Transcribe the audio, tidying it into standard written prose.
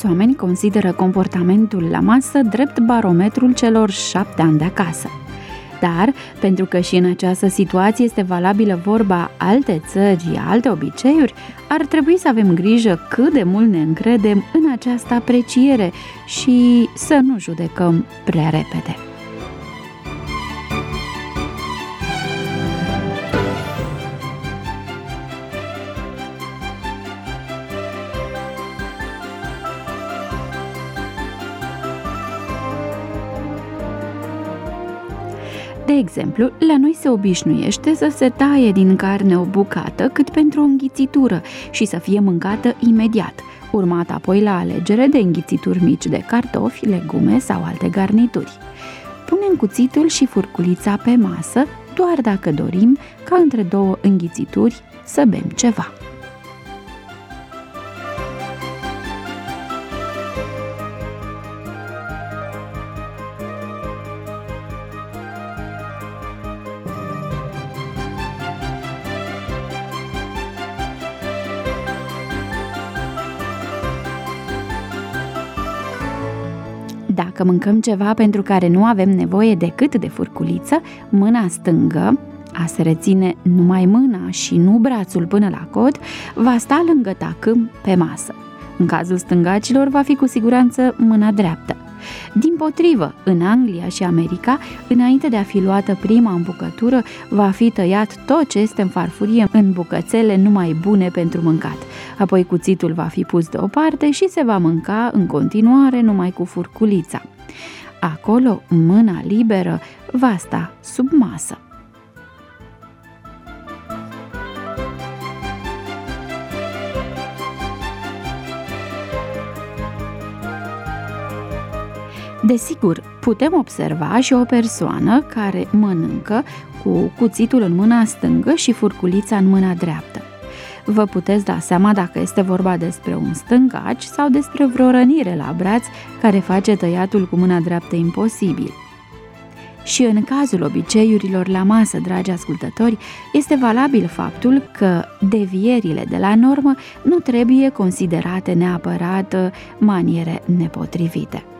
Mulți oameni consideră comportamentul la masă drept barometrul celor 7 ani de acasă. Dar, pentru că și în această situație este valabilă vorba alte țări, alte obiceiuri, ar trebui să avem grijă cât de mult ne încredem în această apreciere și să nu judecăm prea repede. De exemplu, la noi se obișnuiește să se taie din carne o bucată cât pentru o înghițitură și să fie mâncată imediat, urmat apoi la alegere de înghițituri mici de cartofi, legume sau alte garnituri. Punem cuțitul și furculița pe masă doar dacă dorim ca între 2 înghițituri să bem ceva. Dacă mâncăm ceva pentru care nu avem nevoie decât de furculiță, mâna stângă, a se reține numai mâna și nu brațul până la cot, va sta lângă tacâm pe masă. În cazul stângacilor va fi cu siguranță mâna dreaptă. Dimpotrivă, în Anglia și America, înainte de a fi luată prima îmbucătură, va fi tăiat tot ce este în farfurie în bucățele numai bune pentru mâncat. Apoi cuțitul va fi pus deoparte și se va mânca în continuare numai cu furculița. Acolo, mâna liberă va sta sub masă. Desigur, putem observa și o persoană care mănâncă cu cuțitul în mâna stângă și furculița în mâna dreaptă. Vă puteți da seama dacă este vorba despre un stângaci sau despre vreo rănire la braț care face tăiatul cu mâna dreaptă imposibil. Și în cazul obiceiurilor la masă, dragi ascultători, este valabil faptul că devierile de la normă nu trebuie considerate neapărat maniere nepotrivite.